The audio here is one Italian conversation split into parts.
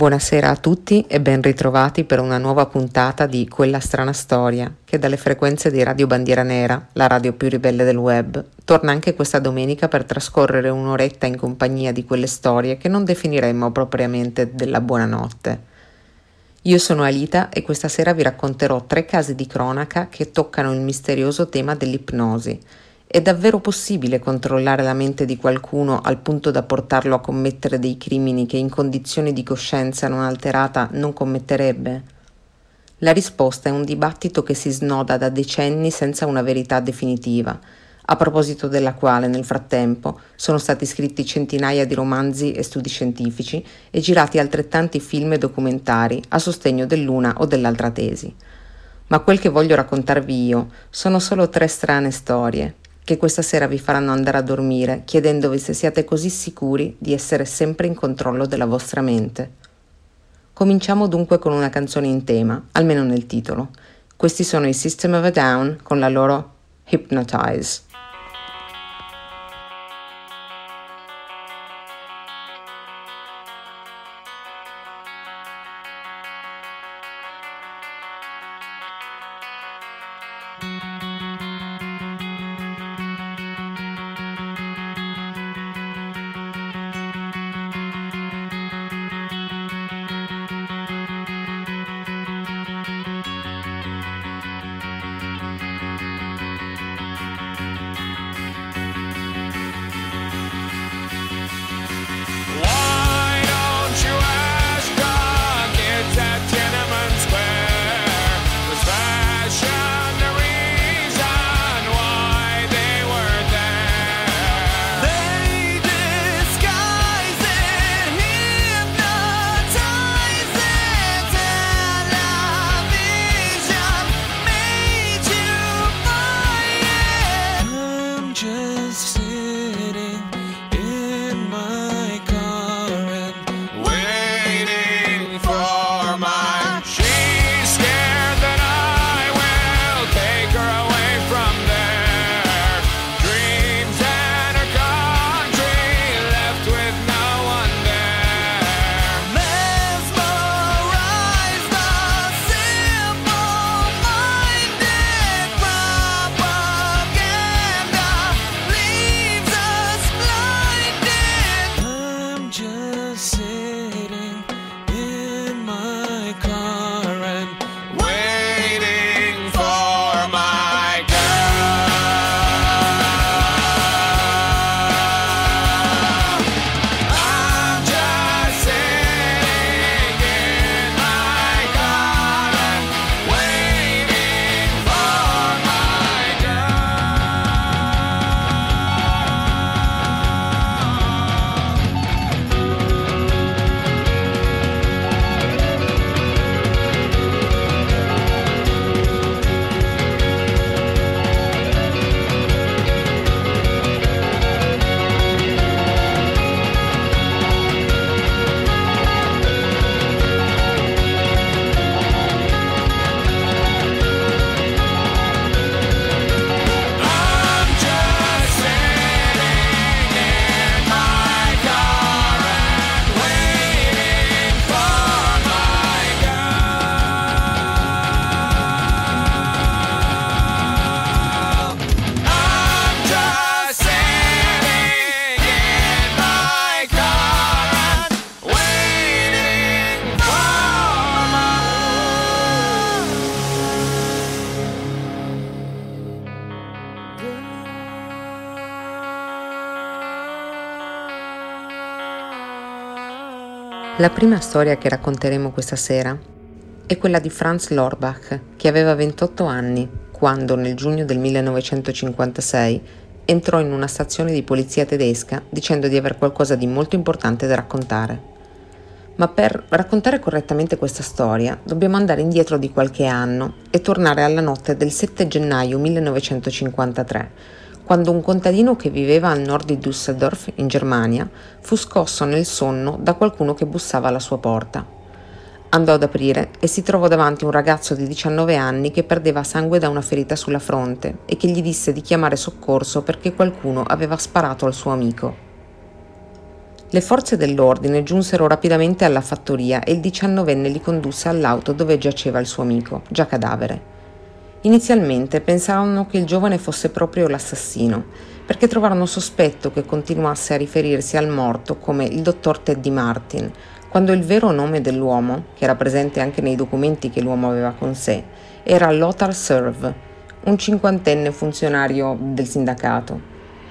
Buonasera a tutti e ben ritrovati per una nuova puntata di Quella strana storia, che dalle frequenze di Radio Bandiera Nera, la radio più ribelle del web, torna anche questa domenica per trascorrere un'oretta in compagnia di quelle storie che non definiremmo propriamente della buonanotte. Io sono Alita e questa sera vi racconterò 3 casi di cronaca che toccano il misterioso tema dell'ipnosi. È davvero possibile controllare la mente di qualcuno al punto da portarlo a commettere dei crimini che in condizioni di coscienza non alterata non commetterebbe? La risposta è un dibattito che si snoda da decenni senza una verità definitiva, a proposito della quale nel frattempo sono stati scritti centinaia di romanzi e studi scientifici e girati altrettanti film e documentari a sostegno dell'una o dell'altra tesi. Ma quel che voglio raccontarvi io sono solo 3 strane storie che questa sera vi faranno andare a dormire chiedendovi se siate così sicuri di essere sempre in controllo della vostra mente. Cominciamo dunque con una canzone in tema, almeno nel titolo. Questi sono i System of a Down con la loro Hypnotize. La prima storia che racconteremo questa sera è quella di Franz Lorbach, che aveva 28 anni quando, nel giugno del 1956, entrò in una stazione di polizia tedesca dicendo di aver qualcosa di molto importante da raccontare. Ma per raccontare correttamente questa storia dobbiamo andare indietro di qualche anno e tornare alla notte del 7 gennaio 1953, quando un contadino che viveva al nord di Düsseldorf, in Germania, fu scosso nel sonno da qualcuno che bussava alla sua porta. Andò ad aprire e si trovò davanti un ragazzo di 19 anni che perdeva sangue da una ferita sulla fronte e che gli disse di chiamare soccorso perché qualcuno aveva sparato al suo amico. Le forze dell'ordine giunsero rapidamente alla fattoria e il 19enne li condusse all'auto dove giaceva il suo amico, già cadavere. Inizialmente pensarono che il giovane fosse proprio l'assassino, perché trovarono sospetto che continuasse a riferirsi al morto come il dottor Teddy Martin, quando il vero nome dell'uomo, che era presente anche nei documenti che l'uomo aveva con sé, era Lothar Serve, un 50enne funzionario del sindacato.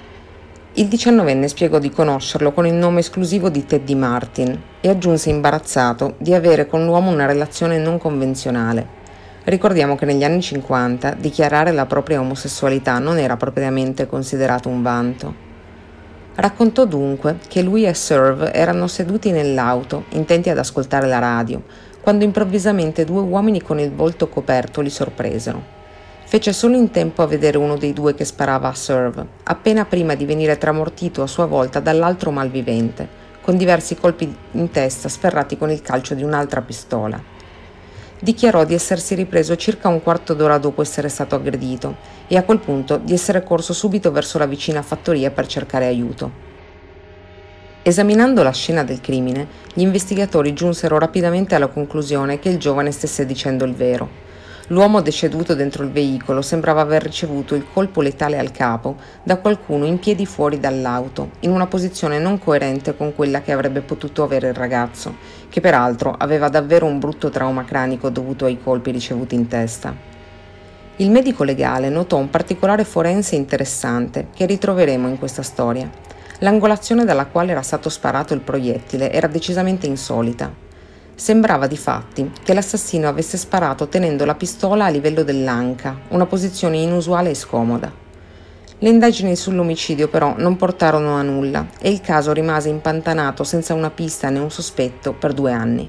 Il 19enne spiegò di conoscerlo con il nome esclusivo di Teddy Martin e aggiunse imbarazzato di avere con l'uomo una relazione non convenzionale. Ricordiamo che negli anni 50 dichiarare la propria omosessualità non era propriamente considerato un vanto. Raccontò dunque che lui e Serve erano seduti nell'auto, intenti ad ascoltare la radio, quando improvvisamente due uomini con il volto coperto li sorpresero. Fece solo in tempo a vedere uno dei due che sparava a Serve, appena prima di venire tramortito a sua volta dall'altro malvivente, con diversi colpi in testa sferrati con il calcio di un'altra pistola. Dichiarò di essersi ripreso circa un quarto d'ora dopo essere stato aggredito e a quel punto di essere corso subito verso la vicina fattoria per cercare aiuto. Esaminando la scena del crimine, gli investigatori giunsero rapidamente alla conclusione che il giovane stesse dicendo il vero. L'uomo deceduto dentro il veicolo sembrava aver ricevuto il colpo letale al capo da qualcuno in piedi fuori dall'auto, in una posizione non coerente con quella che avrebbe potuto avere il ragazzo, che peraltro aveva davvero un brutto trauma cranico dovuto ai colpi ricevuti in testa. Il medico legale notò un particolare forense interessante che ritroveremo in questa storia. L'angolazione dalla quale era stato sparato il proiettile era decisamente insolita. Sembrava difatti che l'assassino avesse sparato tenendo la pistola a livello dell'anca, una posizione inusuale e scomoda. Le indagini sull'omicidio però non portarono a nulla e il caso rimase impantanato senza una pista né un sospetto per 2 anni.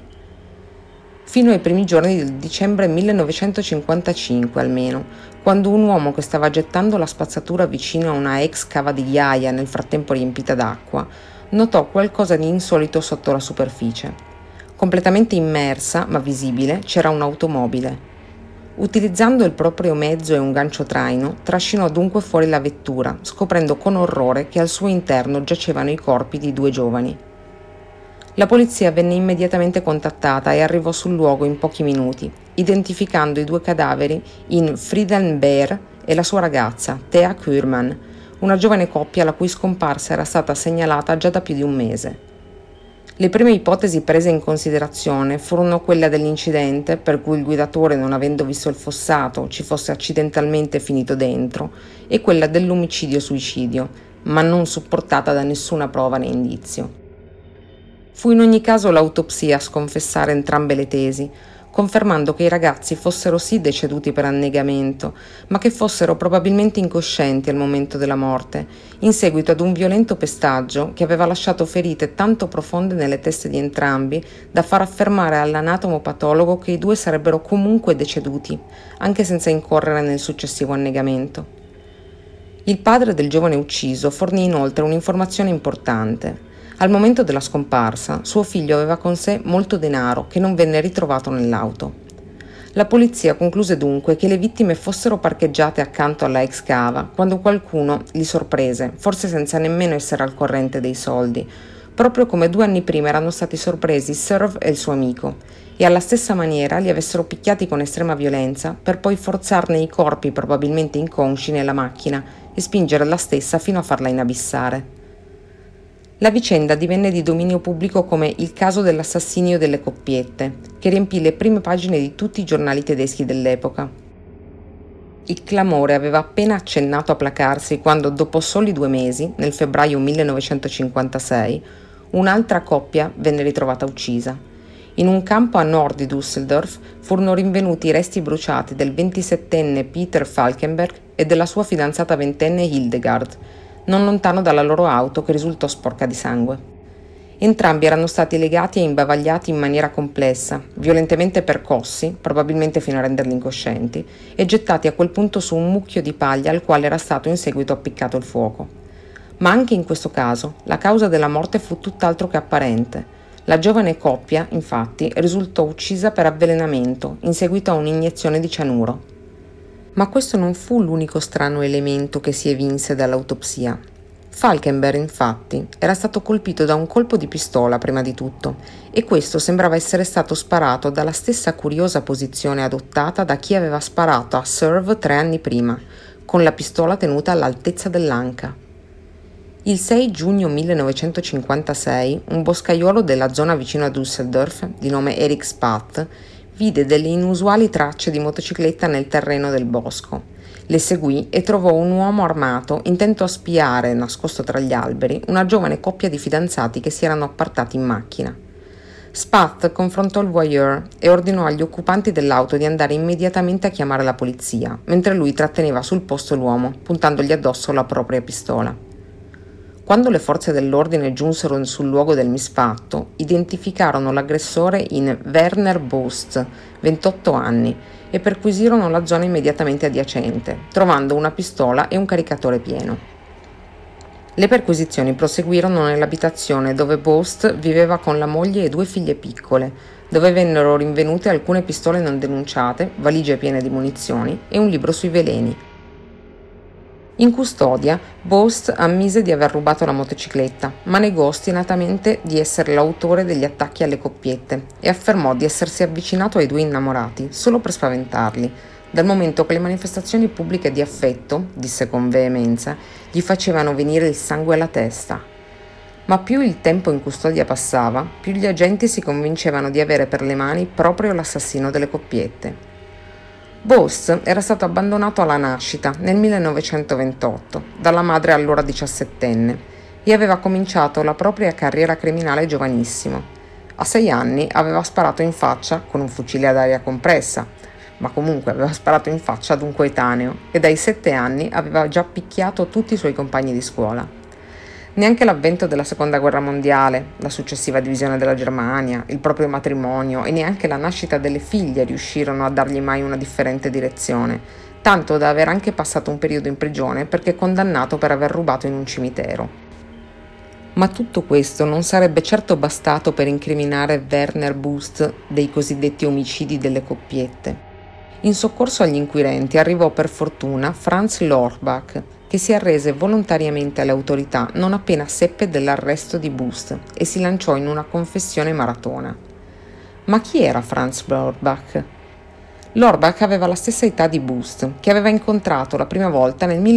Fino ai primi giorni del dicembre 1955 almeno, quando un uomo che stava gettando la spazzatura vicino a una ex cava di ghiaia nel frattempo riempita d'acqua, notò qualcosa di insolito sotto la superficie. Completamente immersa, ma visibile, c'era un'automobile. Utilizzando il proprio mezzo e un gancio traino, trascinò dunque fuori la vettura, scoprendo con orrore che al suo interno giacevano i corpi di 2 giovani. La polizia venne immediatamente contattata e arrivò sul luogo in pochi minuti, identificando i 2 cadaveri in Frieden Beer e la sua ragazza, Thea Kurman, una giovane coppia la cui scomparsa era stata segnalata già da più di un mese. Le prime ipotesi prese in considerazione furono quella dell'incidente, per cui il guidatore, non avendo visto il fossato, ci fosse accidentalmente finito dentro, e quella dell'omicidio-suicidio, ma non supportata da nessuna prova né indizio. Fu in ogni caso l'autopsia a sconfessare entrambe le tesi, confermando che i ragazzi fossero sì deceduti per annegamento, ma che fossero probabilmente incoscienti al momento della morte, in seguito ad un violento pestaggio che aveva lasciato ferite tanto profonde nelle teste di entrambi da far affermare all'anatomopatologo che i 2 sarebbero comunque deceduti, anche senza incorrere nel successivo annegamento. Il padre del giovane ucciso fornì inoltre un'informazione importante. Al momento della scomparsa, suo figlio aveva con sé molto denaro che non venne ritrovato nell'auto. La polizia concluse dunque che le vittime fossero parcheggiate accanto alla ex cava quando qualcuno li sorprese, forse senza nemmeno essere al corrente dei soldi, proprio come 2 anni prima erano stati sorpresi Serve e il suo amico, e alla stessa maniera li avessero picchiati con estrema violenza per poi forzarne i corpi probabilmente inconsci nella macchina e spingere la stessa fino a farla inabissare. La vicenda divenne di dominio pubblico come il caso dell'assassinio delle coppiette, che riempì le prime pagine di tutti i giornali tedeschi dell'epoca. Il clamore aveva appena accennato a placarsi quando, dopo soli 2 mesi, nel febbraio 1956, un'altra coppia venne ritrovata uccisa. In un campo a nord di Düsseldorf furono rinvenuti i resti bruciati del 27enne Peter Falkenberg e della sua fidanzata 20enne Hildegard, non lontano dalla loro auto che risultò sporca di sangue. Entrambi erano stati legati e imbavagliati in maniera complessa, violentemente percossi, probabilmente fino a renderli incoscienti, e gettati a quel punto su un mucchio di paglia al quale era stato in seguito appiccato il fuoco. Ma anche in questo caso la causa della morte fu tutt'altro che apparente. La giovane coppia, infatti, risultò uccisa per avvelenamento in seguito a un'iniezione di cianuro. Ma questo non fu l'unico strano elemento che si evinse dall'autopsia. Falkenberg, infatti, era stato colpito da un colpo di pistola prima di tutto, e questo sembrava essere stato sparato dalla stessa curiosa posizione adottata da chi aveva sparato a Serve 3 anni prima, con la pistola tenuta all'altezza dell'anca. Il 6 giugno 1956, un boscaiolo della zona vicino a Düsseldorf, di nome Erik Spath, vide delle inusuali tracce di motocicletta nel terreno del bosco. Le seguì e trovò un uomo armato intento a spiare, nascosto tra gli alberi, una giovane coppia di fidanzati che si erano appartati in macchina. Spath confrontò il voyeur e ordinò agli occupanti dell'auto di andare immediatamente a chiamare la polizia, mentre lui tratteneva sul posto l'uomo, puntandogli addosso la propria pistola. Quando le forze dell'ordine giunsero sul luogo del misfatto, identificarono l'aggressore in Werner Bost, 28 anni, e perquisirono la zona immediatamente adiacente, trovando una pistola e un caricatore pieno. Le perquisizioni proseguirono nell'abitazione dove Bost viveva con la moglie e 2 figlie piccole, dove vennero rinvenute alcune pistole non denunciate, valigie piene di munizioni e un libro sui veleni. In custodia, Bost ammise di aver rubato la motocicletta, ma negò ostinatamente di essere l'autore degli attacchi alle coppiette e affermò di essersi avvicinato ai 2 innamorati solo per spaventarli, dal momento che le manifestazioni pubbliche di affetto, disse con veemenza, gli facevano venire il sangue alla testa. Ma più il tempo in custodia passava, più gli agenti si convincevano di avere per le mani proprio l'assassino delle coppiette. Bost era stato abbandonato alla nascita nel 1928 dalla madre allora 17enne e aveva cominciato la propria carriera criminale giovanissimo. A 6 anni aveva sparato in faccia con un fucile ad aria compressa, ma comunque aveva sparato in faccia ad un coetaneo e dai 7 anni aveva già picchiato tutti i suoi compagni di scuola. Neanche l'avvento della Seconda Guerra Mondiale, la successiva divisione della Germania, il proprio matrimonio e neanche la nascita delle figlie riuscirono a dargli mai una differente direzione, tanto da aver anche passato un periodo in prigione perché condannato per aver rubato in un cimitero. Ma tutto questo non sarebbe certo bastato per incriminare Werner Bost dei cosiddetti omicidi delle coppiette. In soccorso agli inquirenti arrivò per fortuna Franz Lorbach, che si arrese volontariamente alle autorità non appena seppe dell'arresto di Bost e si lanciò in una confessione maratona. Ma chi era Franz Lorbach? Lorbach aveva la stessa età di Bost, che aveva incontrato la prima volta nel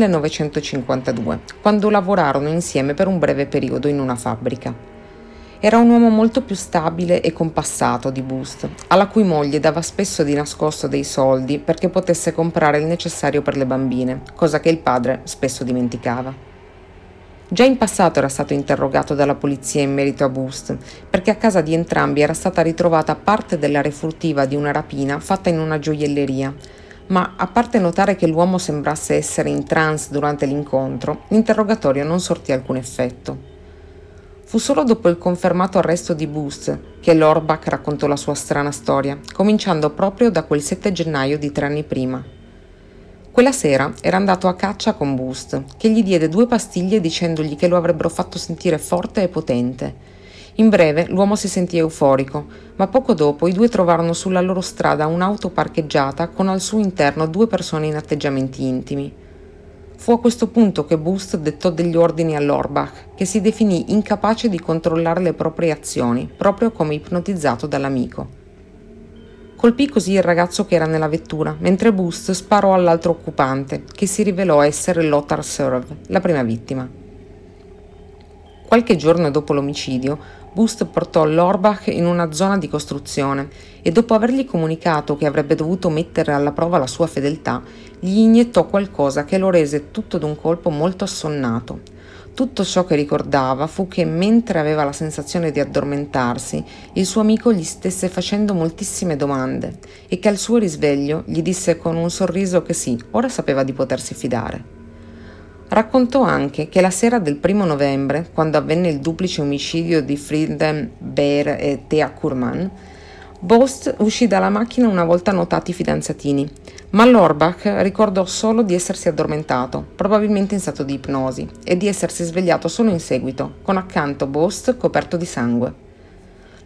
1952, quando lavorarono insieme per un breve periodo in una fabbrica. Era un uomo molto più stabile e compassato di Bost, alla cui moglie dava spesso di nascosto dei soldi perché potesse comprare il necessario per le bambine, cosa che il padre spesso dimenticava. Già in passato era stato interrogato dalla polizia in merito a Bost, perché a casa di entrambi era stata ritrovata parte dell'area furtiva di una rapina fatta in una gioielleria, ma a parte notare che l'uomo sembrasse essere in trance durante l'incontro, l'interrogatorio non sortì alcun effetto. Fu solo dopo il confermato arresto di Bost che Lorbach raccontò la sua strana storia, cominciando proprio da quel 7 gennaio di 3 anni prima. Quella sera era andato a caccia con Bost, che gli diede 2 pastiglie dicendogli che lo avrebbero fatto sentire forte e potente. In breve l'uomo si sentì euforico, ma poco dopo i 2 trovarono sulla loro strada un'auto parcheggiata con al suo interno 2 persone in atteggiamenti intimi. Fu a questo punto che Bost dettò degli ordini a Lorbach, che si definì incapace di controllare le proprie azioni, proprio come ipnotizzato dall'amico. Colpì così il ragazzo che era nella vettura, mentre Bost sparò all'altro occupante, che si rivelò essere Lothar Serve, la prima vittima. Qualche giorno dopo l'omicidio, Bost portò Lorbach in una zona di costruzione e dopo avergli comunicato che avrebbe dovuto mettere alla prova la sua fedeltà, gli iniettò qualcosa che lo rese tutto d'un colpo molto assonnato. Tutto ciò che ricordava fu che mentre aveva la sensazione di addormentarsi, il suo amico gli stesse facendo moltissime domande e che al suo risveglio gli disse con un sorriso che sì, ora sapeva di potersi fidare. Raccontò anche che la sera del 1 novembre, quando avvenne il duplice omicidio di Frieden Beer e Thea Kurman, Bost uscì dalla macchina una volta notati i fidanzatini, ma Lorbach ricordò solo di essersi addormentato, probabilmente in stato di ipnosi, e di essersi svegliato solo in seguito, con accanto Bost coperto di sangue.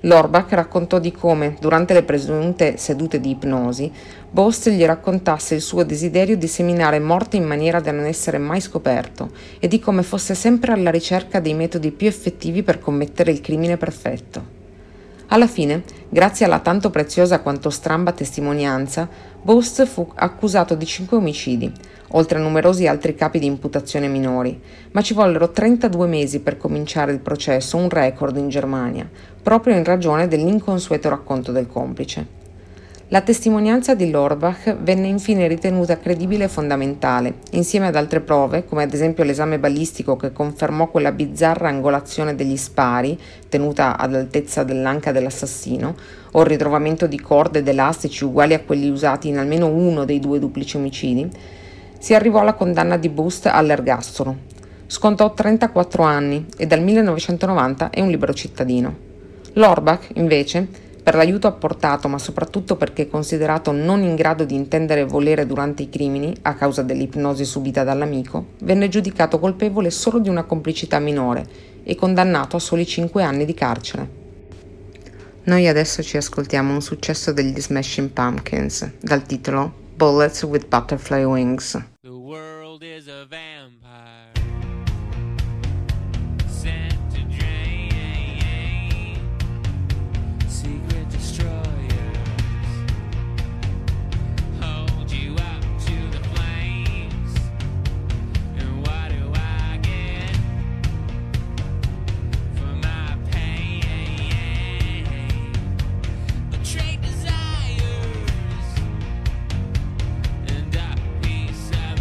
Lorbach raccontò di come, durante le presunte sedute di ipnosi, Bost gli raccontasse il suo desiderio di seminare morte in maniera da non essere mai scoperto e di come fosse sempre alla ricerca dei metodi più effettivi per commettere il crimine perfetto. Alla fine, grazie alla tanto preziosa quanto stramba testimonianza, Bost fu accusato di 5 omicidi, oltre a numerosi altri capi di imputazione minori, ma ci vollero 32 mesi per cominciare il processo, un record in Germania, proprio in ragione dell'inconsueto racconto del complice. La testimonianza di Lorbach venne infine ritenuta credibile e fondamentale, insieme ad altre prove, come ad esempio l'esame balistico che confermò quella bizzarra angolazione degli spari, tenuta ad altezza dell'anca dell'assassino, o il ritrovamento di corde ed elastici uguali a quelli usati in almeno uno dei 2 duplici omicidi. Si arrivò alla condanna di Bost all'ergastolo. Scontò 34 anni e dal 1990 è un libero cittadino. Lorbach, invece, per l'aiuto apportato, ma soprattutto perché considerato non in grado di intendere e volere durante i crimini, a causa dell'ipnosi subita dall'amico, venne giudicato colpevole solo di una complicità minore e condannato a soli 5 anni di carcere. Noi adesso ci ascoltiamo un successo degli Smashing Pumpkins, dal titolo Bullets with Butterfly Wings. The world is a vampire. Secret destroyers hold you up to the flames. And what do I get for my pain? Betrayed desires and a piece of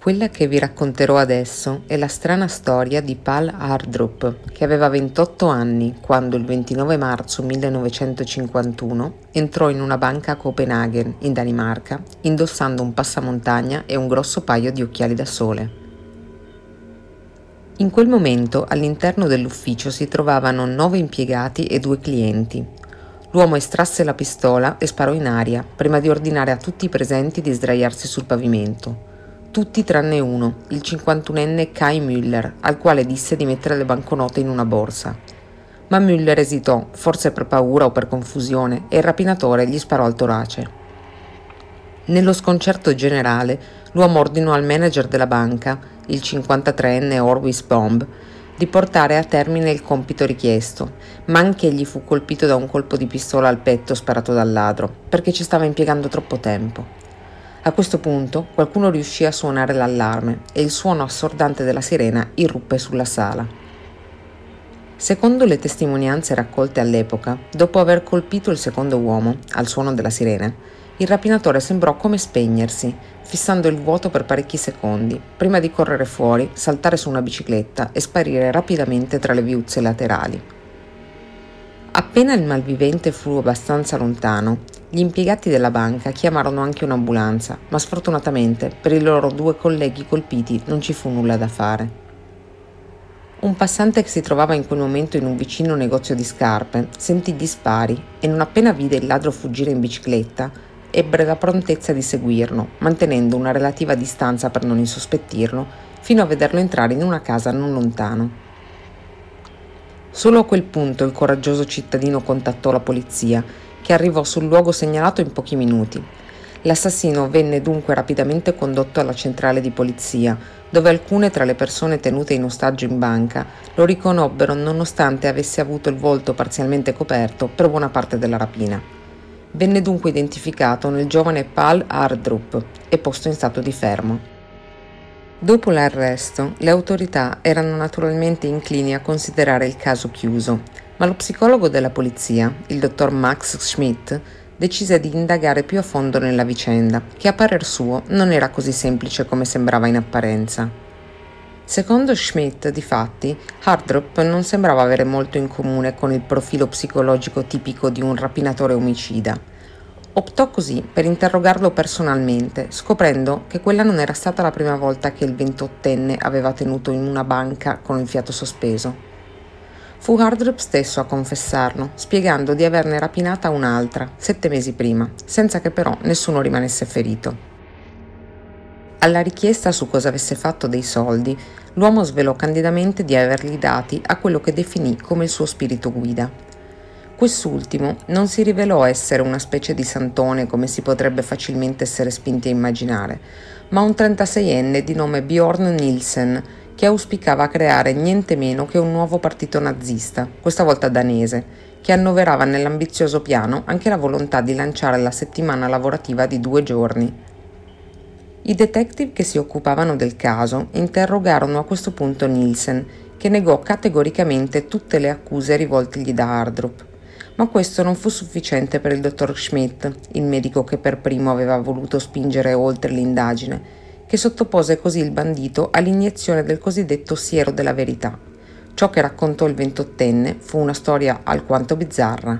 Quella che vi racconterò adesso è la strana storia di Paul Hardrup, che aveva 28 anni quando il 29 marzo 1951 entrò in una banca a Copenaghen, in Danimarca, indossando un passamontagna e un grosso paio di occhiali da sole. In quel momento all'interno dell'ufficio si trovavano 9 impiegati e 2 clienti. L'uomo estrasse la pistola e sparò in aria prima di ordinare a tutti i presenti di sdraiarsi sul pavimento. Tutti tranne uno, il 51enne Kai Müller, al quale disse di mettere le banconote in una borsa. Ma Müller esitò, forse per paura o per confusione, e il rapinatore gli sparò al torace. Nello sconcerto generale, l'uomo ordinò al manager della banca, il 53enne Orvis Bomb, di portare a termine il compito richiesto, ma anche egli fu colpito da un colpo di pistola al petto sparato dal ladro, perché ci stava impiegando troppo tempo. A questo punto qualcuno riuscì a suonare l'allarme e il suono assordante della sirena irruppe sulla sala. Secondo le testimonianze raccolte all'epoca, dopo aver colpito il secondo uomo, al suono della sirena, il rapinatore sembrò come spegnersi, fissando il vuoto per parecchi secondi, prima di correre fuori, saltare su una bicicletta e sparire rapidamente tra le viuzze laterali. Appena il malvivente fu abbastanza lontano, gli impiegati della banca chiamarono anche un'ambulanza, ma sfortunatamente per i loro 2 colleghi colpiti non ci fu nulla da fare. Un passante che si trovava in quel momento in un vicino negozio di scarpe sentì gli spari e non appena vide il ladro fuggire in bicicletta, ebbe la prontezza di seguirlo, mantenendo una relativa distanza per non insospettirlo, fino a vederlo entrare in una casa non lontano. Solo a quel punto il coraggioso cittadino contattò la polizia, che arrivò sul luogo segnalato in pochi minuti. L'assassino venne dunque rapidamente condotto alla centrale di polizia, dove alcune tra le persone tenute in ostaggio in banca lo riconobbero nonostante avesse avuto il volto parzialmente coperto per buona parte della rapina. Venne dunque identificato nel giovane Paul Hardrup e posto in stato di fermo. Dopo l'arresto, le autorità erano naturalmente inclini a considerare il caso chiuso, ma lo psicologo della polizia, il dottor Max Schmidt, decise di indagare più a fondo nella vicenda, che a parer suo non era così semplice come sembrava in apparenza. Secondo Schmidt, difatti, Hardrup non sembrava avere molto in comune con il profilo psicologico tipico di un rapinatore omicida. Optò così per interrogarlo personalmente, scoprendo che quella non era stata la prima volta che il 28enne aveva tenuto in una banca con il fiato sospeso. Fu Hardrup stesso a confessarlo, spiegando di averne rapinata un'altra, 7 mesi prima, senza che però nessuno rimanesse ferito. Alla richiesta su cosa avesse fatto dei soldi, l'uomo svelò candidamente di averli dati a quello che definì come il suo spirito guida. Quest'ultimo non si rivelò essere una specie di santone come si potrebbe facilmente essere spinti a immaginare, ma un 36enne di nome Bjorn Nielsen, che auspicava creare niente meno che un nuovo partito nazista, questa volta danese, che annoverava nell'ambizioso piano anche la volontà di lanciare la settimana lavorativa di 2 giorni. I detective che si occupavano del caso interrogarono a questo punto Nielsen, che negò categoricamente tutte le accuse rivoltegli da Hardrup. Ma questo non fu sufficiente per il dottor Schmidt, il medico che per primo aveva voluto spingere oltre l'indagine, che sottopose così il bandito all'iniezione del cosiddetto siero della verità. Ciò che raccontò il 28enne fu una storia alquanto bizzarra.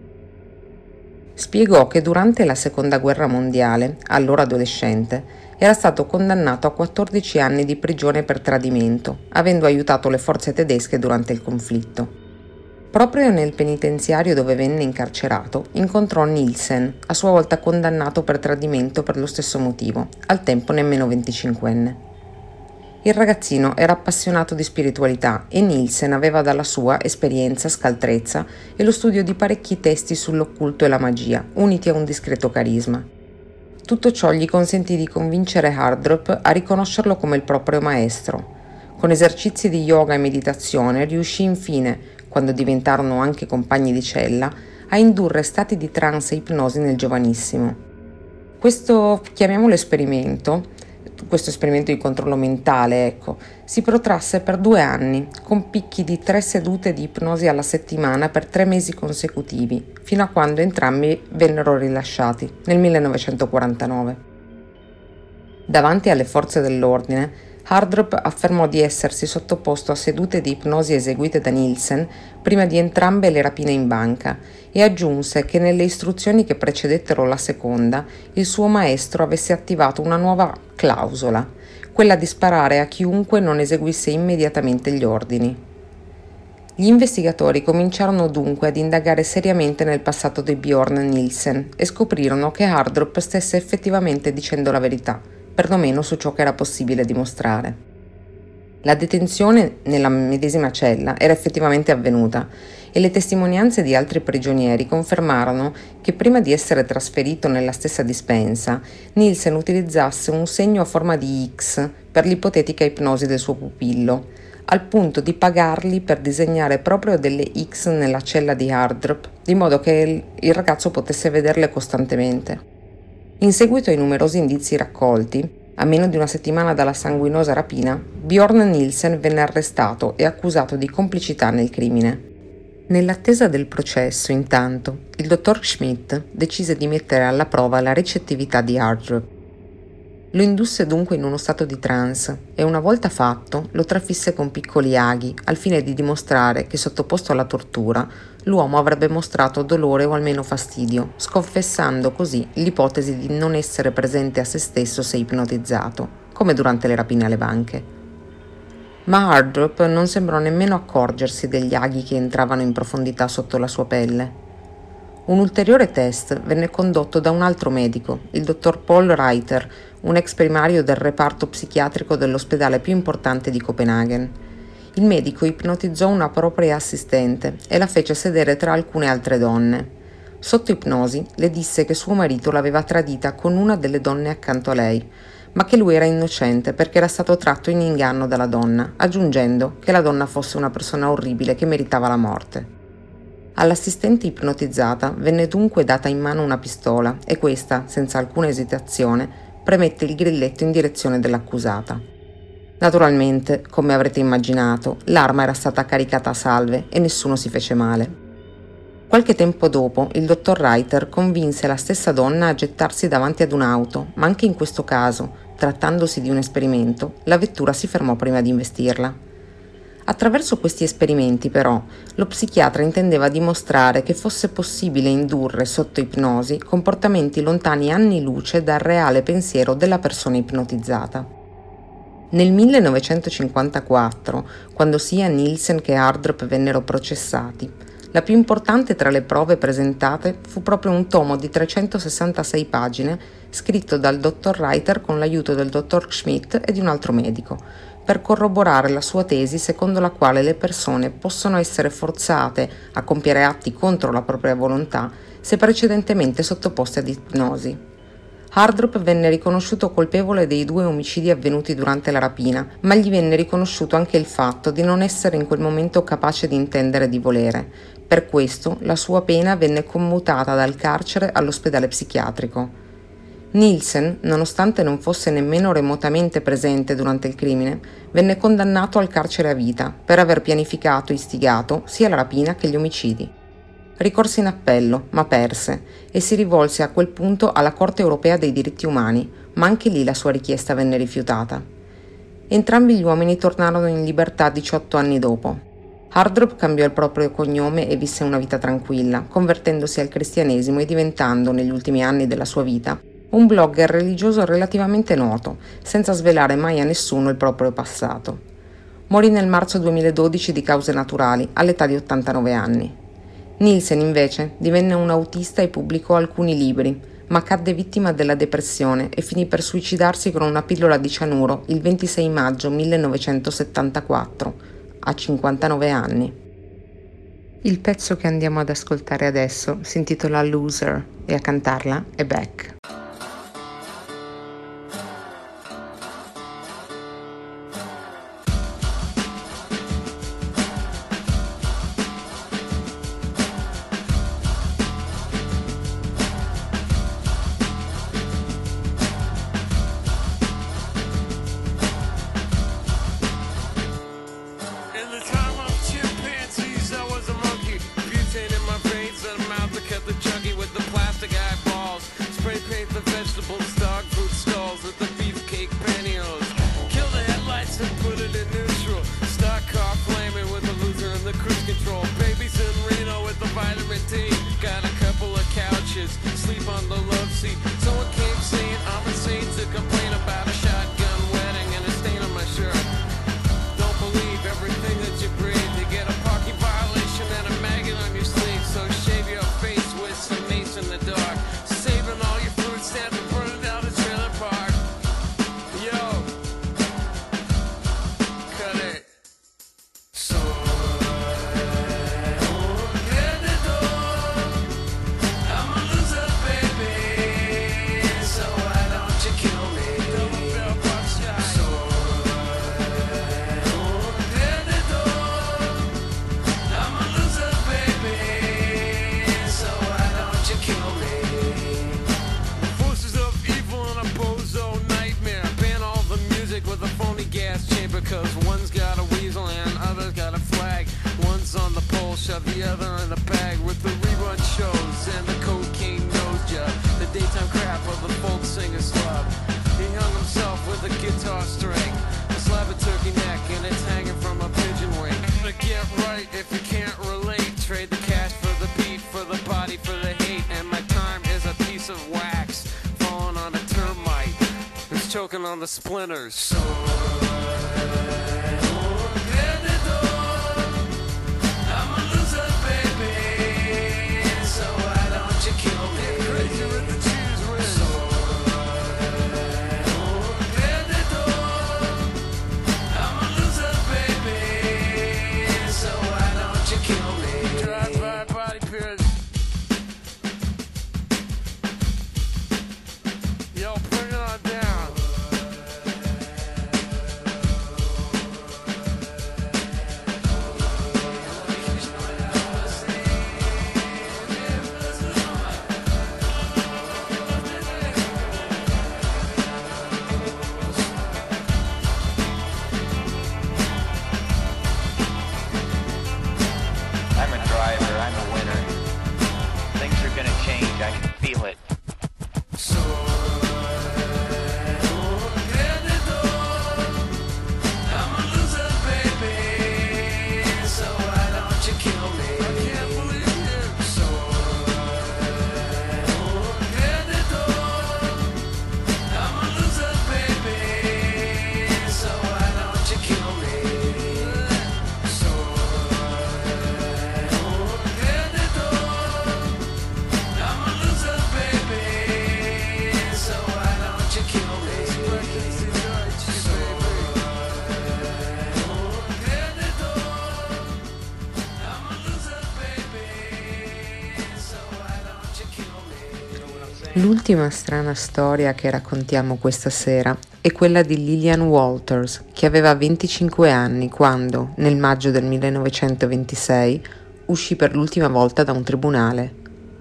Spiegò che durante la Seconda Guerra Mondiale, allora adolescente, era stato condannato a 14 anni di prigione per tradimento, avendo aiutato le forze tedesche durante il conflitto. Proprio nel penitenziario dove venne incarcerato, incontrò Nielsen, a sua volta condannato per tradimento per lo stesso motivo, al tempo nemmeno 25enne. Il ragazzino era appassionato di spiritualità e Nielsen aveva dalla sua esperienza, scaltrezza e lo studio di parecchi testi sull'occulto e la magia, uniti a un discreto carisma. Tutto ciò gli consentì di convincere Hardrup a riconoscerlo come il proprio maestro. Con esercizi di yoga e meditazione riuscì infine, quando diventarono anche compagni di cella, a indurre stati di trance e ipnosi nel giovanissimo. Questo, chiamiamolo esperimento, questo esperimento di controllo mentale, si protrasse per 2 anni, con picchi di 3 sedute di ipnosi alla settimana per 3 mesi consecutivi, fino a quando entrambi vennero rilasciati, nel 1949. Davanti alle forze dell'ordine, Hardrop affermò di essersi sottoposto a sedute di ipnosi eseguite da Nielsen prima di entrambe le rapine in banca e aggiunse che nelle istruzioni che precedettero la seconda il suo maestro avesse attivato una nuova clausola, quella di sparare a chiunque non eseguisse immediatamente gli ordini. Gli investigatori cominciarono dunque ad indagare seriamente nel passato di Bjorn Nielsen e scoprirono che Hardrop stesse effettivamente dicendo la verità, perlomeno su ciò che era possibile dimostrare. La detenzione nella medesima cella era effettivamente avvenuta e le testimonianze di altri prigionieri confermarono che prima di essere trasferito nella stessa dispensa, Nielsen utilizzasse un segno a forma di X per l'ipotetica ipnosi del suo pupillo, al punto di pagarli per disegnare proprio delle X nella cella di Hardrop, di modo che il ragazzo potesse vederle costantemente. In seguito ai numerosi indizi raccolti, a meno di una settimana dalla sanguinosa rapina, Bjorn Nielsen venne arrestato e accusato di complicità nel crimine. Nell'attesa del processo, intanto, il dottor Schmidt decise di mettere alla prova la ricettività di Hardrop. Lo indusse dunque in uno stato di trance e una volta fatto lo trafisse con piccoli aghi al fine di dimostrare che sottoposto alla tortura l'uomo avrebbe mostrato dolore o almeno fastidio, sconfessando così l'ipotesi di non essere presente a se stesso se ipnotizzato, come durante le rapine alle banche. Ma Hardrop non sembrò nemmeno accorgersi degli aghi che entravano in profondità sotto la sua pelle. Un ulteriore test venne condotto da un altro medico, il dottor Paul Reiter, un ex primario del reparto psichiatrico dell'ospedale più importante di Copenaghen. Il medico ipnotizzò una propria assistente e la fece sedere tra alcune altre donne. Sotto ipnosi le disse che suo marito l'aveva tradita con una delle donne accanto a lei, ma che lui era innocente perché era stato tratto in inganno dalla donna, aggiungendo che la donna fosse una persona orribile che meritava la morte. All'assistente ipnotizzata venne dunque data in mano una pistola e questa, senza alcuna esitazione, premette il grilletto in direzione dell'accusata. Naturalmente, come avrete immaginato, l'arma era stata caricata a salve e nessuno si fece male. Qualche tempo dopo, il dottor Reiter convinse la stessa donna a gettarsi davanti ad un'auto, ma anche in questo caso, trattandosi di un esperimento, la vettura si fermò prima di investirla. Attraverso questi esperimenti, però, lo psichiatra intendeva dimostrare che fosse possibile indurre sotto ipnosi comportamenti lontani anni luce dal reale pensiero della persona ipnotizzata. Nel 1954, quando sia Nielsen che Hardrop vennero processati, la più importante tra le prove presentate fu proprio un tomo di 366 pagine scritto dal dottor Reiter con l'aiuto del dottor Schmidt e di un altro medico, per corroborare la sua tesi secondo la quale le persone possono essere forzate a compiere atti contro la propria volontà se precedentemente sottoposte ad ipnosi. Hardrop venne riconosciuto colpevole dei 2 omicidi avvenuti durante la rapina, ma gli venne riconosciuto anche il fatto di non essere in quel momento capace di intendere e di volere. Per questo la sua pena venne commutata dal carcere all'ospedale psichiatrico. Nielsen, nonostante non fosse nemmeno remotamente presente durante il crimine, venne condannato al carcere a vita per aver pianificato e istigato sia la rapina che gli omicidi. Ricorse in appello, ma perse, e si rivolse a quel punto alla Corte europea dei diritti umani, ma anche lì la sua richiesta venne rifiutata. Entrambi gli uomini tornarono in libertà 18 anni dopo. Hardrop cambiò il proprio cognome e visse una vita tranquilla, convertendosi al cristianesimo e diventando, negli ultimi anni della sua vita, un blogger religioso relativamente noto, senza svelare mai a nessuno il proprio passato. Morì nel marzo 2012 di cause naturali, all'età di 89 anni. Nielsen, invece, divenne un autista e pubblicò alcuni libri, ma cadde vittima della depressione e finì per suicidarsi con una pillola di cianuro il 26 maggio 1974, a 59 anni. Il pezzo che andiamo ad ascoltare adesso si intitola Loser e a cantarla è Beck. In the time of chimpanzees, I was a monkey. Butane in my veins and a mouth that kept the chunky with the plastic eyeballs. Spray paint the vegetables, dog food stalls at the beefcake. on the love seat. Someone came saying I'm insane to complain about a shotgun wedding and a stain on my shirt. Don't believe everything that you breathe. You get a parking violation and a maggot on your sleeve. So shave your face with some mace in the dark. Saving all your fruit stands and burn it down the trailer park. Yo, cut it. So get the door. I'm a loser, baby. So why don't you kill me? Double barrel buckshot. So get the door. I'm a loser, baby. So why don't you kill me? Forces of evil and a bozo nightmare. Ban all the music with a phony gas chamber. Cause one's got a weasel and other's got a flag. One's on the pole, shove the other in the bag. With the rerun shows and the cocaine nose job. The daytime crap of the folk singer's slub. He hung himself with a guitar string. A slab of turkey neck and it's hanging from a pigeon wing. But get right if you can't relate. Trade the cash for the beat, for the body, for the hate. And my time is a piece of wax falling on a termite. It's choking on the splinters. So get the door. I'm a loser, baby. So why don't you kill me? Get crazy with the cheese whiz. So get the door. I'm a loser, baby. So why don't you kill me? Drive by body pierce. Yo, bring it on down. I'm a driver, I'm a winner. Things are gonna change, I can feel it. So get the door. I'm a loser, baby. So why don't you kill me? I can't believe you. So get the door. I'm a loser, baby. So why don't you kill me? So get the door. I'm a loser, baby. So why don't you kill me? So get the door. I'm a loser, baby. So why don't you kill me? L'ultima strana storia che raccontiamo questa sera è quella di Lillian Walters, che aveva 25 anni quando, nel maggio del 1926, uscì per l'ultima volta da un tribunale.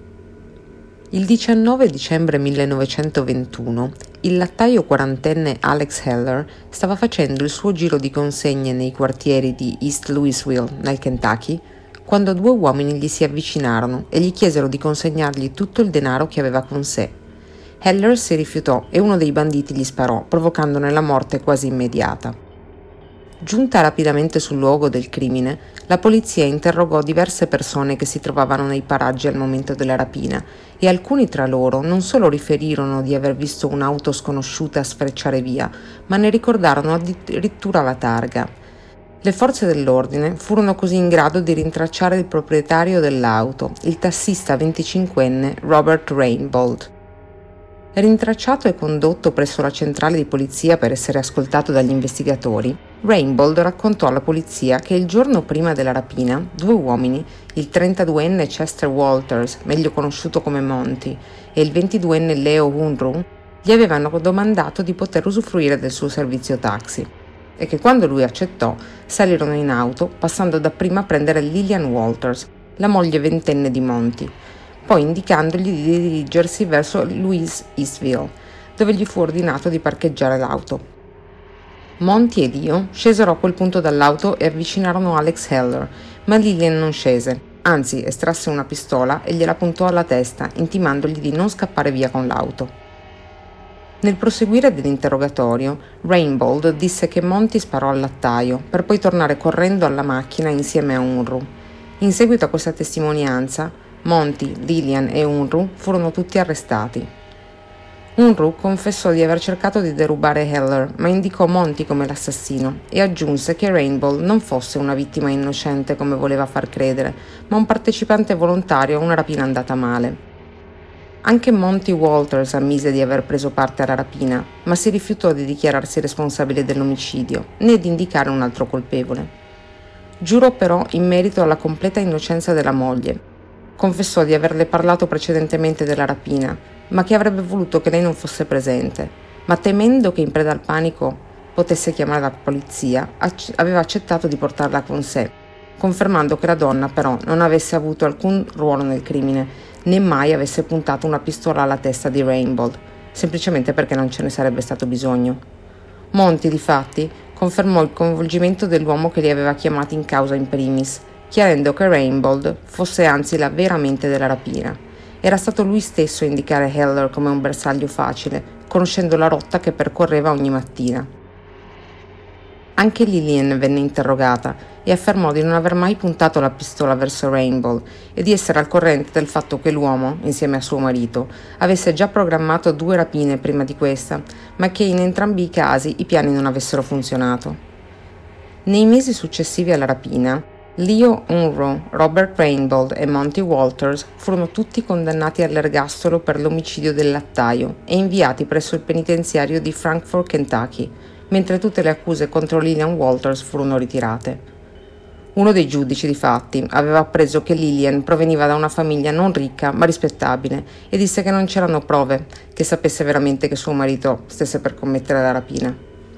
Il 19 dicembre 1921, il lattaio quarantenne Alex Heller stava facendo il suo giro di consegne nei quartieri di East Louisville, nel Kentucky, quando due uomini gli si avvicinarono e gli chiesero di consegnargli tutto il denaro che aveva con sé. Heller si rifiutò e uno dei banditi gli sparò, provocandone la morte quasi immediata. Giunta rapidamente sul luogo del crimine, la polizia interrogò diverse persone che si trovavano nei paraggi al momento della rapina e alcuni tra loro non solo riferirono di aver visto un'auto sconosciuta sfrecciare via, ma ne ricordarono addirittura la targa. Le forze dell'ordine furono così in grado di rintracciare il proprietario dell'auto, il tassista 25enne Robert Rainbold. Rintracciato e condotto presso la centrale di polizia per essere ascoltato dagli investigatori, Rainbold raccontò alla polizia che il giorno prima della rapina, due uomini, il 32enne Chester Walters, meglio conosciuto come Monty, e il 22enne Leo Unruh, gli avevano domandato di poter usufruire del suo servizio taxi e che quando lui accettò salirono in auto passando dapprima a prendere Lillian Walters, la moglie ventenne di Monty, poi indicandogli di dirigersi verso Louis Eastville, dove gli fu ordinato di parcheggiare l'auto. Monty ed io scesero a quel punto dall'auto e avvicinarono Alex Heller, ma Lillian non scese, anzi estrasse una pistola e gliela puntò alla testa, intimandogli di non scappare via con l'auto. Nel proseguire dell'interrogatorio, Rainbold disse che Monty sparò al lattaio, per poi tornare correndo alla macchina insieme a Unruh. In seguito a questa testimonianza, Monty, Lillian e Unruh furono tutti arrestati. Unruh confessò di aver cercato di derubare Heller, ma indicò Monty come l'assassino e aggiunse che Rainbow non fosse una vittima innocente come voleva far credere, ma un partecipante volontario a una rapina andata male. Anche Monty Walters ammise di aver preso parte alla rapina, ma si rifiutò di dichiararsi responsabile dell'omicidio, né di indicare un altro colpevole. Giurò però in merito alla completa innocenza della moglie. Confessò di averle parlato precedentemente della rapina, ma che avrebbe voluto che lei non fosse presente, ma temendo che in preda al panico potesse chiamare la polizia, aveva accettato di portarla con sé, confermando che la donna però non avesse avuto alcun ruolo nel crimine, né mai avesse puntato una pistola alla testa di Rainbow, semplicemente perché non ce ne sarebbe stato bisogno. Monty, difatti, confermò il coinvolgimento dell'uomo che li aveva chiamati in causa in primis, chiarendo che Rainbow fosse anzi la vera mente della rapina. Era stato lui stesso a indicare Heller come un bersaglio facile, conoscendo la rotta che percorreva ogni mattina. Anche Lillian venne interrogata e affermò di non aver mai puntato la pistola verso Rainbow e di essere al corrente del fatto che l'uomo, insieme a suo marito, avesse già programmato 2 rapine prima di questa, ma che in entrambi i casi i piani non avessero funzionato. Nei mesi successivi alla rapina, Leo Unruh, Robert Rainbow e Monty Walters furono tutti condannati all'ergastolo per l'omicidio del lattaio e inviati presso il penitenziario di Frankfort, Kentucky, mentre tutte le accuse contro Lillian Walters furono ritirate. Uno dei giudici, difatti, aveva appreso che Lillian proveniva da una famiglia non ricca ma rispettabile e disse che non c'erano prove che sapesse veramente che suo marito stesse per commettere la rapina.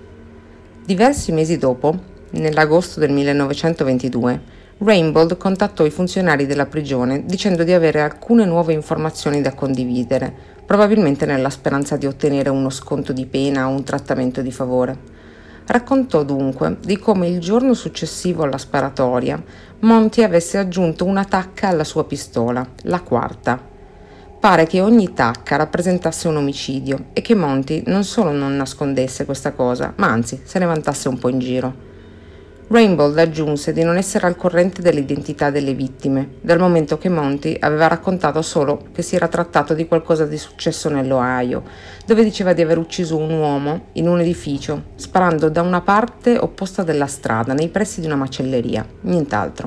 Diversi mesi dopo, nell'agosto del 1922, Rainbow contattò i funzionari della prigione dicendo di avere alcune nuove informazioni da condividere, probabilmente nella speranza di ottenere uno sconto di pena o un trattamento di favore. Raccontò dunque di come il giorno successivo alla sparatoria Monty avesse aggiunto una tacca alla sua pistola, la quarta. Pare che ogni tacca rappresentasse un omicidio e che Monty non solo non nascondesse questa cosa, ma anzi se ne vantasse un po' in giro. Rainbow aggiunse di non essere al corrente dell'identità delle vittime, dal momento che Monty aveva raccontato solo che si era trattato di qualcosa di successo nell'Ohio, dove diceva di aver ucciso un uomo in un edificio, sparando da una parte opposta della strada, nei pressi di una macelleria, nient'altro.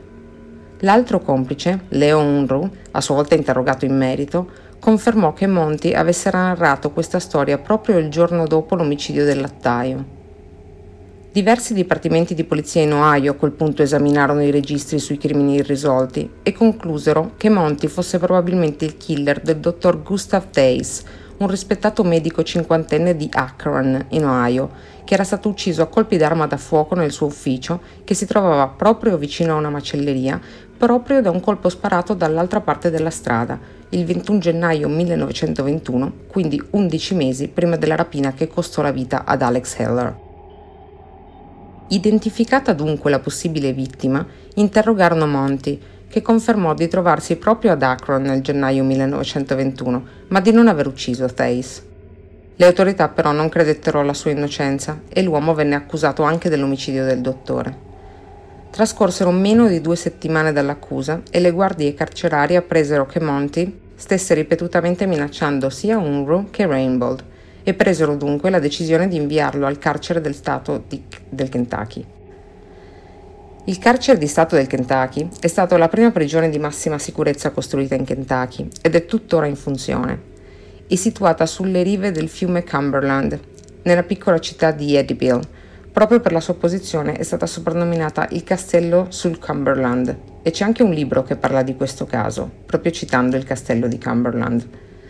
L'altro complice, Leo Unruh, a sua volta interrogato in merito, confermò che Monty avesse narrato questa storia proprio il giorno dopo l'omicidio del lattaio. Diversi dipartimenti di polizia in Ohio a quel punto esaminarono i registri sui crimini irrisolti e conclusero che Monty fosse probabilmente il killer del dottor Gustav Theis, un rispettato medico cinquantenne di Akron, in Ohio, che era stato ucciso a colpi d'arma da fuoco nel suo ufficio, che si trovava proprio vicino a una macelleria, proprio da un colpo sparato dall'altra parte della strada, il 21 gennaio 1921, quindi 11 mesi prima della rapina che costò la vita ad Alex Heller. Identificata dunque la possibile vittima, interrogarono Monty, che confermò di trovarsi proprio ad Akron nel gennaio 1921, ma di non aver ucciso Theis. Le autorità però non credettero alla sua innocenza e l'uomo venne accusato anche dell'omicidio del dottore. Trascorsero meno di 2 settimane dall'accusa e le guardie carcerarie appresero che Monty stesse ripetutamente minacciando sia Unruh che Rainbow, e presero dunque la decisione di inviarlo al carcere del Stato del Kentucky. Il carcere di Stato del Kentucky è stato la prima prigione di massima sicurezza costruita in Kentucky ed è tuttora in funzione. È situata sulle rive del fiume Cumberland, nella piccola città di Eddyville. Proprio per la sua posizione è stata soprannominata il castello sul Cumberland e c'è anche un libro che parla di questo caso, proprio citando il castello di Cumberland.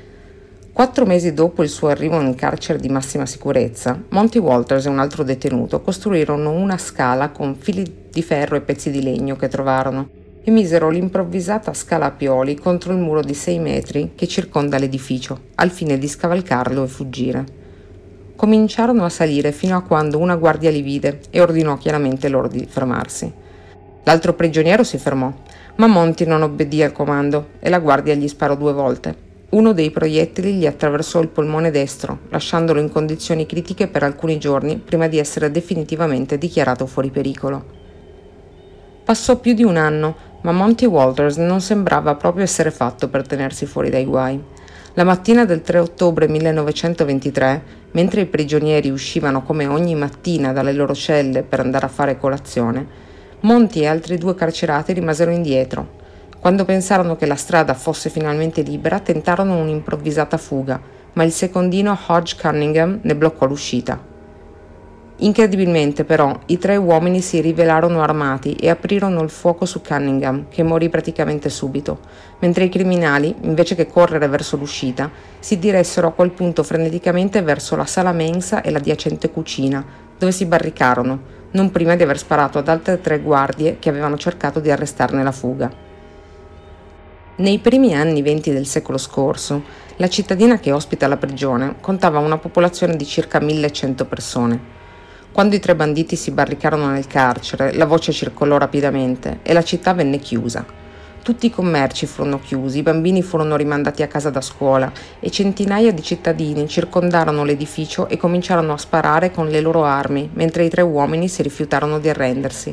4 mesi dopo il suo arrivo in carcere di massima sicurezza, Monty Walters e un altro detenuto costruirono una scala con fili di ferro e pezzi di legno che trovarono e misero l'improvvisata scala a pioli contro il muro di 6 metri che circonda l'edificio, al fine di scavalcarlo e fuggire. Cominciarono a salire fino a quando una guardia li vide e ordinò chiaramente loro di fermarsi. L'altro prigioniero si fermò, ma Monty non obbedì al comando e la guardia gli sparò 2 volte. Uno dei proiettili gli attraversò il polmone destro, lasciandolo in condizioni critiche per alcuni giorni prima di essere definitivamente dichiarato fuori pericolo. Passò più di un anno Ma Monty Walters non sembrava proprio essere fatto per tenersi fuori dai guai. La mattina del 3 ottobre 1923, mentre i prigionieri uscivano come ogni mattina dalle loro celle per andare a fare colazione, Monty e altri 2 carcerati rimasero indietro. Quando pensarono che la strada fosse finalmente libera, tentarono un'improvvisata fuga, ma il secondino Hodge Cunningham ne bloccò l'uscita. Incredibilmente, però, i 3 uomini si rivelarono armati e aprirono il fuoco su Cunningham, che morì praticamente subito, mentre i criminali, invece che correre verso l'uscita, si diressero a quel punto freneticamente verso la sala mensa e l'adiacente cucina, dove si barricarono, non prima di aver sparato ad altre 3 guardie che avevano cercato di arrestarne la fuga. Nei primi anni 20 del secolo scorso, la cittadina che ospita la prigione contava una popolazione di circa 1100 persone. Quando i 3 banditi si barricarono nel carcere, la voce circolò rapidamente e la città venne chiusa. Tutti i commerci furono chiusi, i bambini furono rimandati a casa da scuola e centinaia di cittadini circondarono l'edificio e cominciarono a sparare con le loro armi, mentre i 3 uomini si rifiutarono di arrendersi.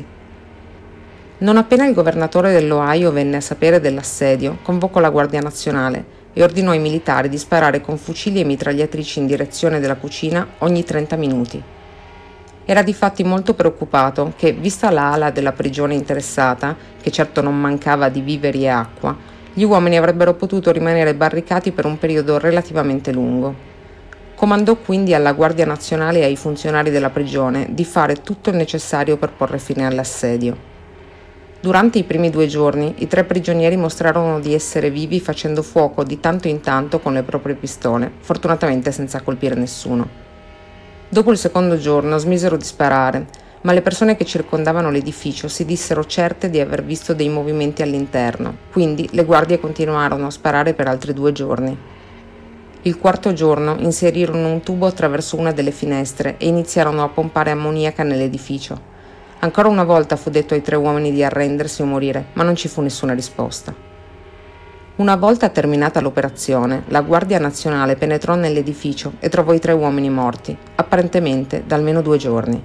Non appena il governatore dell'Ohio venne a sapere dell'assedio, convocò la Guardia Nazionale e ordinò ai militari di sparare con fucili e mitragliatrici in direzione della cucina ogni 30 minuti. Era difatti molto preoccupato che, vista l'ala della prigione interessata, che certo non mancava di viveri e acqua, gli uomini avrebbero potuto rimanere barricati per un periodo relativamente lungo. Comandò quindi alla Guardia Nazionale e ai funzionari della prigione di fare tutto il necessario per porre fine all'assedio. Durante i primi 2 giorni, i 3 prigionieri mostrarono di essere vivi facendo fuoco di tanto in tanto con le proprie pistole, fortunatamente senza colpire nessuno. Dopo il secondo giorno smisero di sparare, ma le persone che circondavano l'edificio si dissero certe di aver visto dei movimenti all'interno, quindi le guardie continuarono a sparare per altri 2 giorni. Il 4° giorno inserirono un tubo attraverso una delle finestre e iniziarono a pompare ammoniaca nell'edificio. Ancora una volta fu detto ai 3 uomini di arrendersi o morire, ma non ci fu nessuna risposta. Una volta terminata l'operazione, la Guardia Nazionale penetrò nell'edificio e trovò i 3 uomini morti, apparentemente da almeno 2 giorni.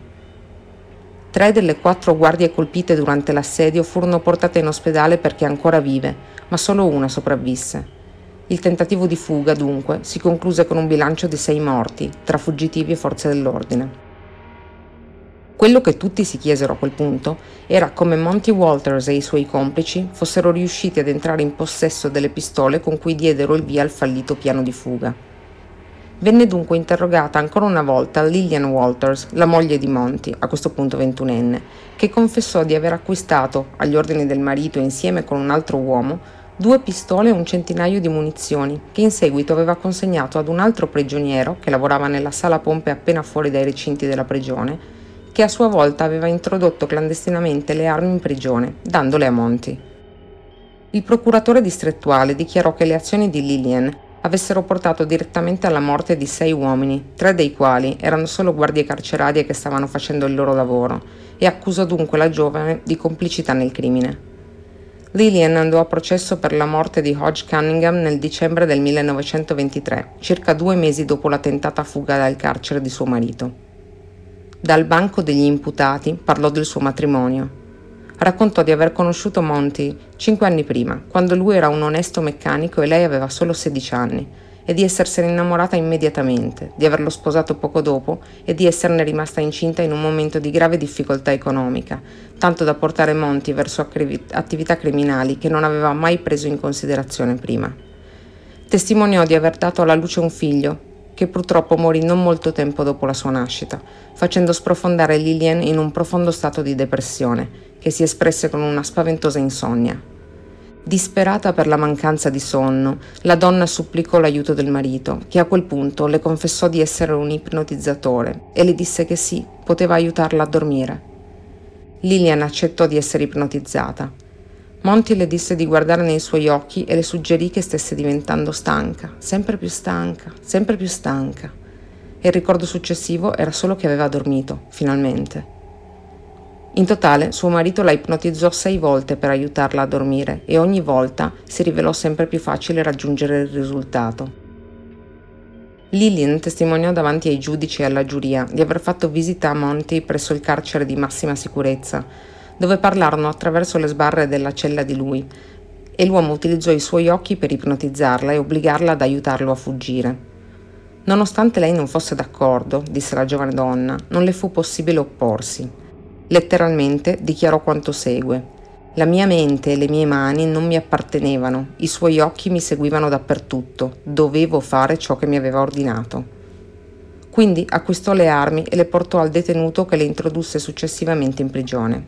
3 delle 4 guardie colpite durante l'assedio furono portate in ospedale perché ancora vive, ma solo una sopravvisse. Il tentativo di fuga, dunque, si concluse con un bilancio di 6 morti, tra fuggitivi e forze dell'ordine. Quello che tutti si chiesero a quel punto era come Monty Walters e i suoi complici fossero riusciti ad entrare in possesso delle pistole con cui diedero il via al fallito piano di fuga. Venne dunque interrogata ancora una volta Lillian Walters, la moglie di Monty, a questo punto 21enne, che confessò di aver acquistato, agli ordini del marito insieme con un altro uomo, 2 pistole e un centinaio di munizioni, che in seguito aveva consegnato ad un altro prigioniero che lavorava nella sala pompe appena fuori dai recinti della prigione, che a sua volta aveva introdotto clandestinamente le armi in prigione, dandole a Monty. Il procuratore distrettuale dichiarò che le azioni di Lillian avessero portato direttamente alla morte di 6 uomini, 3 dei quali erano solo guardie carcerarie che stavano facendo il loro lavoro, e accusò dunque la giovane di complicità nel crimine. Lillian andò a processo per la morte di Hodge Cunningham nel dicembre del 1923, circa 2 mesi dopo la tentata fuga dal carcere di suo marito. Dal banco degli imputati parlò del suo matrimonio. Raccontò di aver conosciuto Monty 5 anni prima, quando lui era un onesto meccanico e lei aveva solo 16 anni, e di essersene innamorata immediatamente, di averlo sposato poco dopo e di esserne rimasta incinta in un momento di grave difficoltà economica, tanto da portare Monty verso attività criminali che non aveva mai preso in considerazione prima. Testimoniò di aver dato alla luce un figlio, che purtroppo morì non molto tempo dopo la sua nascita, facendo sprofondare Lillian in un profondo stato di depressione, che si espresse con una spaventosa insonnia. Disperata per la mancanza di sonno, la donna supplicò l'aiuto del marito, che a quel punto le confessò di essere un ipnotizzatore e le disse che sì, poteva aiutarla a dormire. Lillian accettò di essere ipnotizzata. Monty le disse di guardare nei suoi occhi e le suggerì che stesse diventando stanca, sempre più stanca, sempre più stanca. E il ricordo successivo era solo che aveva dormito, finalmente. In totale, suo marito la ipnotizzò 6 volte per aiutarla a dormire e ogni volta si rivelò sempre più facile raggiungere il risultato. Lillian testimoniò davanti ai giudici e alla giuria di aver fatto visita a Monty presso il carcere di massima sicurezza, dove parlarono attraverso le sbarre della cella di lui e l'uomo utilizzò i suoi occhi per ipnotizzarla e obbligarla ad aiutarlo a fuggire. Nonostante lei non fosse d'accordo, disse la giovane donna, non le fu possibile opporsi. Letteralmente dichiarò quanto segue: la mia mente e le mie mani non mi appartenevano, i suoi occhi mi seguivano dappertutto, dovevo fare ciò che mi aveva ordinato. Quindi acquistò le armi e le portò al detenuto che le introdusse successivamente in prigione.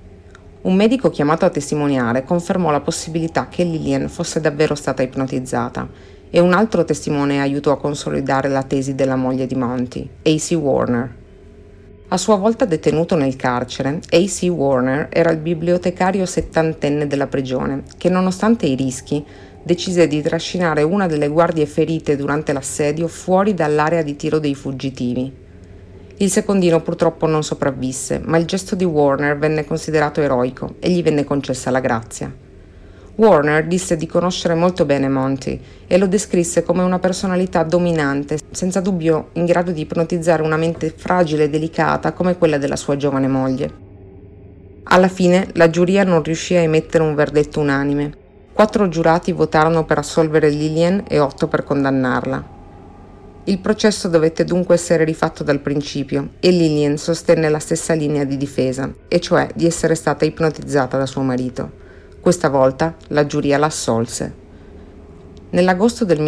Un medico chiamato a testimoniare confermò la possibilità che Lillian fosse davvero stata ipnotizzata e un altro testimone aiutò a consolidare la tesi della moglie di Monty, A.C. Warner. A sua volta detenuto nel carcere, A.C. Warner era il bibliotecario settantenne della prigione, che nonostante i rischi decise di trascinare una delle guardie ferite durante l'assedio fuori dall'area di tiro dei fuggitivi. Il secondino purtroppo non sopravvisse, ma il gesto di Warner venne considerato eroico e gli venne concessa la grazia. Warner disse di conoscere molto bene Monty e lo descrisse come una personalità dominante, senza dubbio in grado di ipnotizzare una mente fragile e delicata come quella della sua giovane moglie. Alla fine la giuria non riuscì a emettere un verdetto unanime. 4 giurati votarono per assolvere Lillian e 8 per condannarla. Il processo dovette dunque essere rifatto dal principio e Lillian sostenne la stessa linea di difesa, e cioè di essere stata ipnotizzata da suo marito. Questa volta la giuria la assolse. Nell'agosto del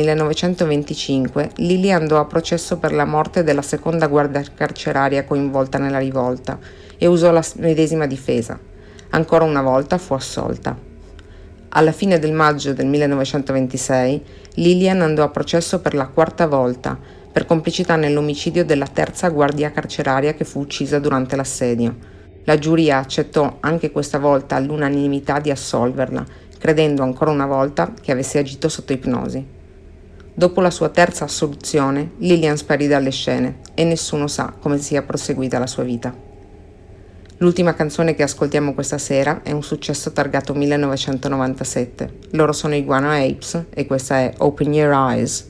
1925 Lily andò a processo per la morte della seconda guardia carceraria coinvolta nella rivolta e usò la medesima difesa. Ancora una volta fu assolta. Alla fine del maggio del 1926 Lillian andò a processo per la 4ª volta per complicità nell'omicidio della 3ª guardia carceraria che fu uccisa durante l'assedio. La giuria accettò anche questa volta all'unanimità di assolverla, credendo ancora una volta che avesse agito sotto ipnosi. Dopo la sua 3ª assoluzione, Lillian sparì dalle scene e nessuno sa come sia proseguita la sua vita. L'ultima canzone che ascoltiamo questa sera è un successo targato 1997. Loro sono i Guano Apes e questa è Open Your Eyes.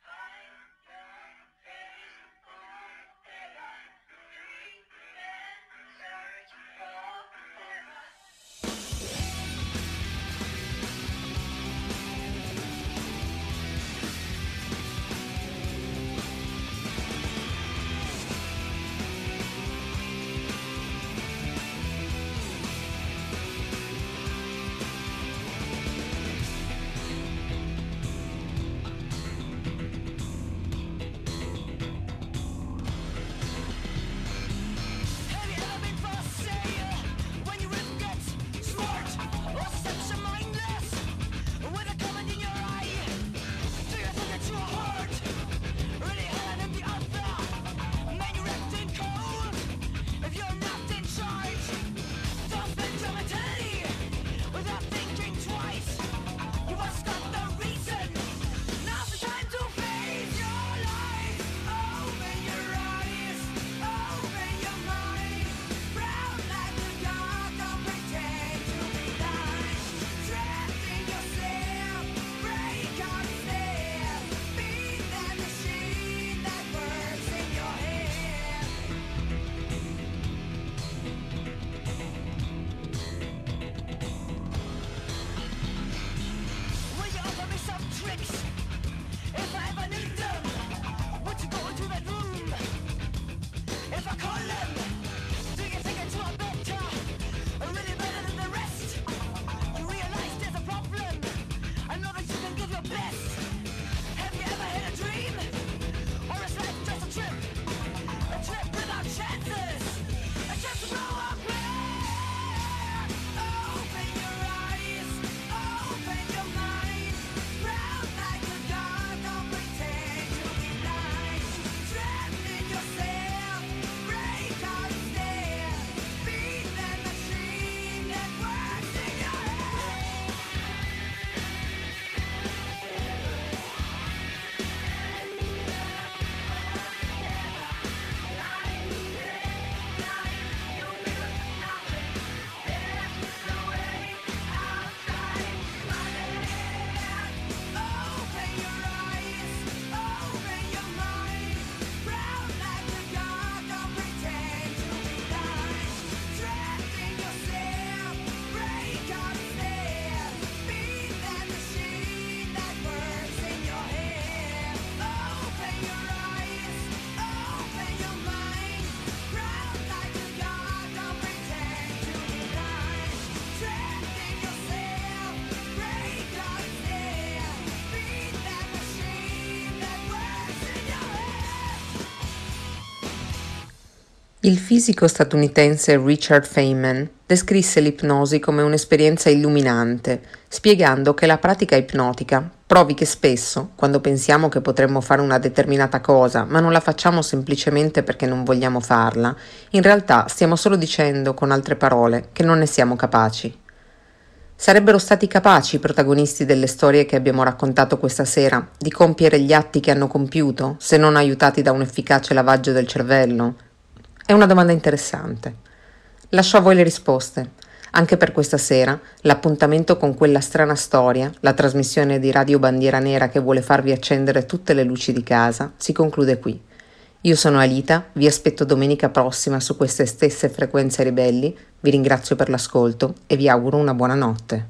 Il fisico statunitense Richard Feynman descrisse l'ipnosi come un'esperienza illuminante, spiegando che la pratica ipnotica provi che spesso, quando pensiamo che potremmo fare una determinata cosa, ma non la facciamo semplicemente perché non vogliamo farla, in realtà stiamo solo dicendo, con altre parole, che non ne siamo capaci. Sarebbero stati capaci i protagonisti delle storie che abbiamo raccontato questa sera di compiere gli atti che hanno compiuto, se non aiutati da un efficace lavaggio del cervello? È una domanda interessante. Lascio a voi le risposte. Anche per questa sera, l'appuntamento con quella strana storia, la trasmissione di Radio Bandiera Nera che vuole farvi accendere tutte le luci di casa, si conclude qui. Io sono Alita, vi aspetto domenica prossima su queste stesse frequenze ribelli, vi ringrazio per l'ascolto e vi auguro una buona notte.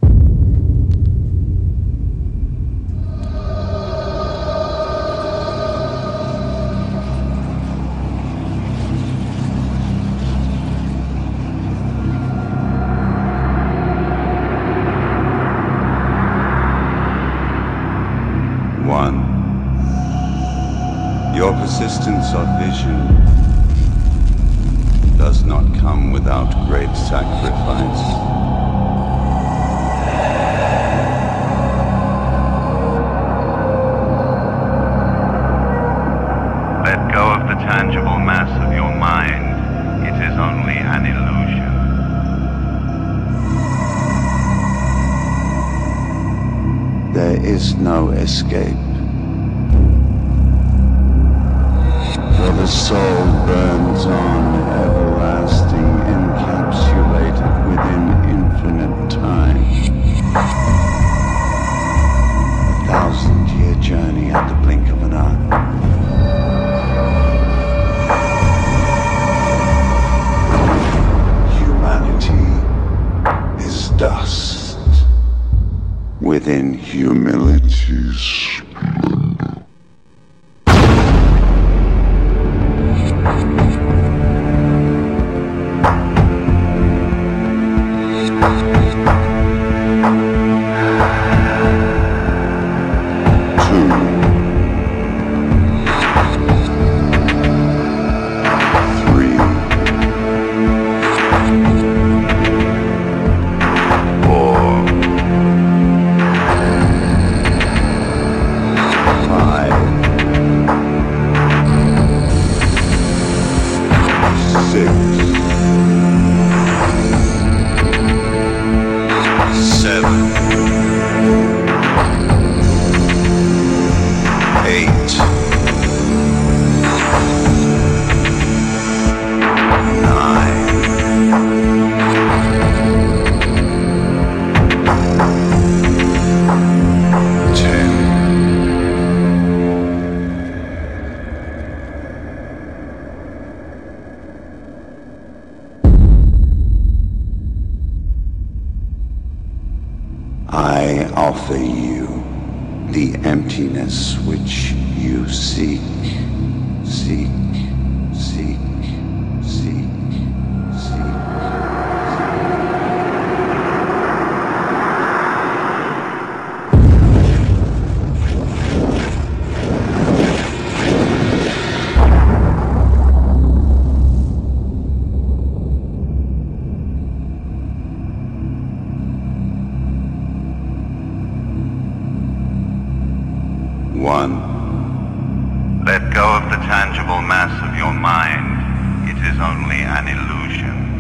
Your persistence of vision does not come without great sacrifice. Let go of the tangible mass of your mind. It is only an illusion. There is no escape. For the soul burns on, everlasting, encapsulated within infinite time. 1,000-year journey at the blink of an eye. Humanity is dust within humility's splendor. I offer you the emptiness which you seek, seek, seek, seek, seek. One, let go of the tangible mass of your mind. It is only an illusion.